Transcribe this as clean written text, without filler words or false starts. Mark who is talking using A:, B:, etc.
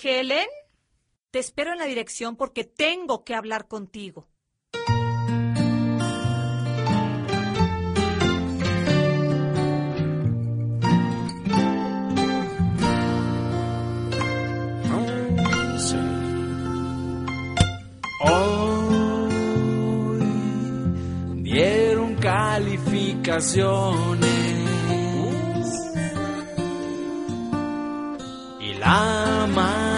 A: Helen, te espero en la dirección porque tengo que hablar contigo.
B: Hoy dieron calificaciones y la